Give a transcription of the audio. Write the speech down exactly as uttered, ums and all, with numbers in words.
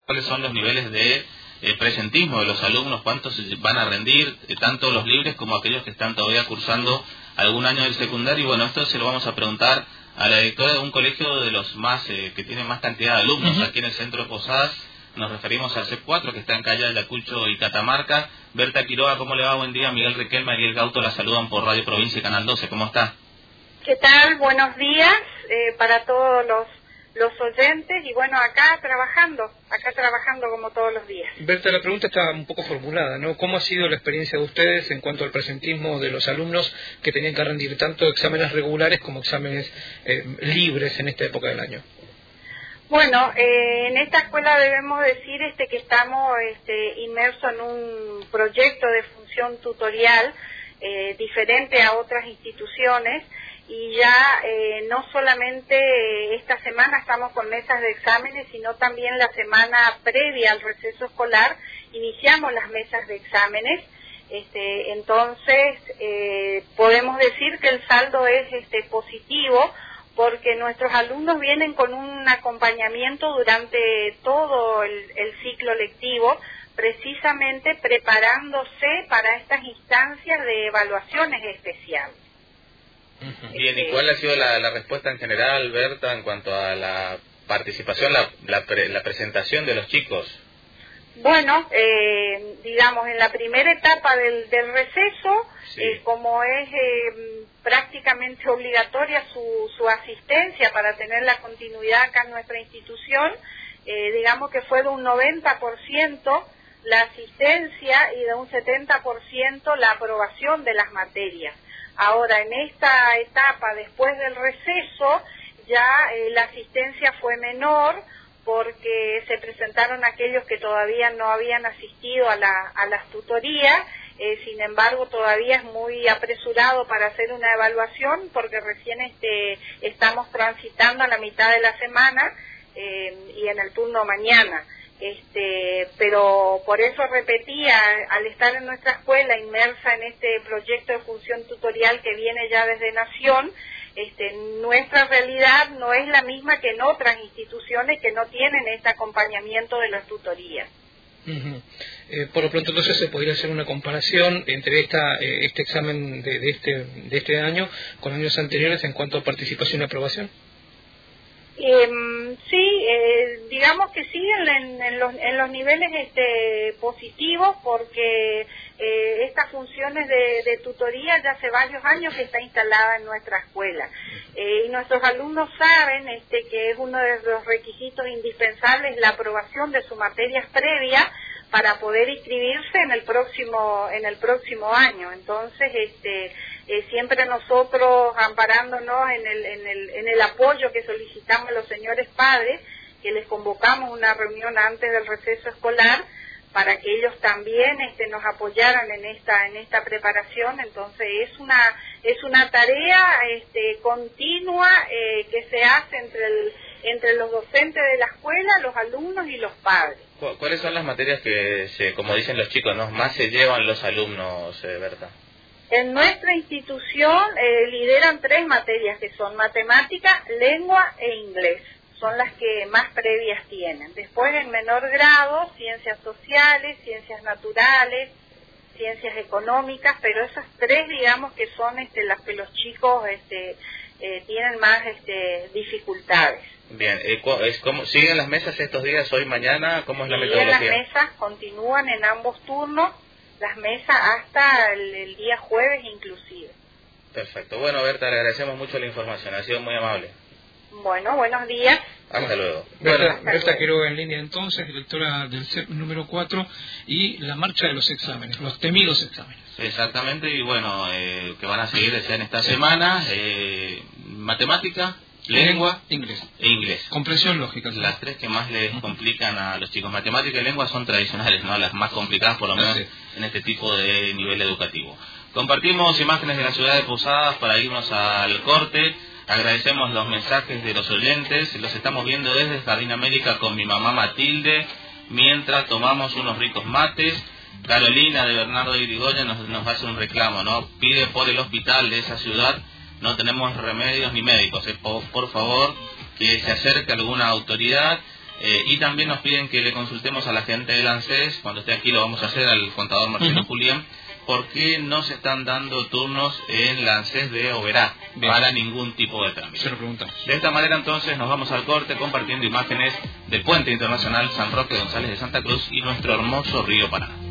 cuáles son los niveles de eh, presentismo de los alumnos, cuántos van a rendir, eh, tanto los libres como aquellos que están todavía cursando algún año del secundario. Y bueno, esto se lo vamos a preguntar a la directora de un colegio de los más eh, que tiene más cantidad de alumnos uh-huh. aquí en el centro de Posadas. Nos referimos al C E P cuatro, que está en Calle Ayacucho y Catamarca. Berta Quiroga, ¿cómo le va? Buen día. Miguel Riquelme, Ariel Gauto la saludan por Radio Provincia y Canal doce. ¿Cómo está? ¿Qué tal? Buenos días eh, para todos los, los oyentes. Y bueno, acá trabajando, acá trabajando como todos los días. Berta, la pregunta está un poco formulada, ¿no? ¿Cómo ha sido la experiencia de ustedes en cuanto al presentismo de los alumnos que tenían que rendir tanto exámenes regulares como exámenes eh, libres en esta época del año? Bueno, eh, en esta escuela debemos decir este que estamos este, inmersos en un proyecto de función tutorial eh, diferente a otras instituciones, y ya eh, no solamente esta semana estamos con mesas de exámenes, sino también la semana previa al receso escolar iniciamos las mesas de exámenes. Este, entonces eh, podemos decir que el saldo es este, positivo, porque nuestros alumnos vienen con un acompañamiento durante todo el, el ciclo lectivo, precisamente preparándose para estas instancias de evaluaciones especiales. Bien, ¿y cuál ha sido la, la respuesta en general, Berta, en cuanto a la participación, la, la, pre, la presentación de los chicos? Bueno, eh, digamos, en la primera etapa del, del receso, sí. eh, como es eh, prácticamente obligatoria su, su asistencia para tener la continuidad acá en nuestra institución, eh, digamos que fue de un noventa por ciento la asistencia y de un setenta por ciento la aprobación de las materias. Ahora, en esta etapa, después del receso, ya eh, la asistencia fue menor, porque se presentaron aquellos que todavía no habían asistido a, la, a las tutorías. Eh, sin embargo, todavía es muy apresurado para hacer una evaluación, porque recién este, estamos transitando a la mitad de la semana eh, y en el turno mañana. Este, pero por eso repetía, al estar en nuestra escuela inmersa en este proyecto de función tutorial que viene ya desde Nación, Este, nuestra realidad no es la misma que en otras instituciones que no tienen este acompañamiento de las tutorías. Uh-huh. Eh, por lo pronto, entonces, se podría hacer una comparación entre esta, eh, este examen de, de, este, de este año con años anteriores en cuanto a participación y aprobación. Eh, sí, eh, digamos que sí, en, en, los, en los niveles este, positivos, porque eh, estas funciones de, de tutoría ya hace varios años que está instalada en nuestra escuela. Eh, y nuestros alumnos saben este, que es uno de los requisitos indispensables la aprobación de sus materias previas para poder inscribirse en el próximo en el próximo año. Entonces, este eh, siempre nosotros amparándonos en el en el en el apoyo que solicitamos a los señores padres, que les convocamos una reunión antes del receso escolar para que ellos también este nos apoyaran en esta en esta preparación. Entonces, es una es una tarea este continua eh, que se hace entre el entre los docentes de la escuela, los alumnos y los padres. ¿Cuáles son las materias que, se, como dicen los chicos, ¿no? más se llevan los alumnos, eh, Berta? En nuestra institución eh, lideran tres materias, que son matemática, lengua e inglés. Son las que más previas tienen. Después, en menor grado, ciencias sociales, ciencias naturales, ciencias económicas, pero esas tres, digamos, que son este, las que los chicos este, eh, tienen más este, dificultades. Bien, es como, ¿siguen las mesas estos días, hoy, mañana? ¿Cómo es la metodología? Las mesas continúan en ambos turnos, las mesas hasta el, el día jueves inclusive. Perfecto. Bueno, Berta, le agradecemos mucho la información, ha sido muy amable. Bueno, buenos días. Hasta luego. Berta, Berta Quiroga en línea entonces, directora del C E P número cuatro, y la marcha de los exámenes, los temidos exámenes. Exactamente, y bueno, eh, que van a seguir en esta semana, eh, matemática, lengua, inglés. E inglés. Comprensión lógica. ¿Sí? Las tres que más les complican a los chicos. Matemática y lengua son tradicionales, ¿no? Las más complicadas, por lo menos, sí, en este tipo de nivel educativo. Compartimos imágenes de la ciudad de Posadas para irnos al corte. Agradecemos los mensajes de los oyentes. Los estamos viendo desde Jardín América con mi mamá Matilde, mientras tomamos unos ricos mates. Carolina de Bernardo y Irigoyen nos, nos hace un reclamo, ¿no? Pide por el hospital de esa ciudad. No tenemos remedios ni médicos. Eh, por, por favor, que se acerque alguna autoridad. Eh, y también nos piden que le consultemos a la gente del ANSES, cuando esté aquí lo vamos a hacer, al contador Marcelo uh-huh. Julián, por qué no se están dando turnos en la ANSES de Oberá para ningún tipo de trámite. Se lo preguntamos. De esta manera entonces nos vamos al corte compartiendo imágenes del Puente Internacional San Roque González de Santa Cruz y nuestro hermoso río Paraná.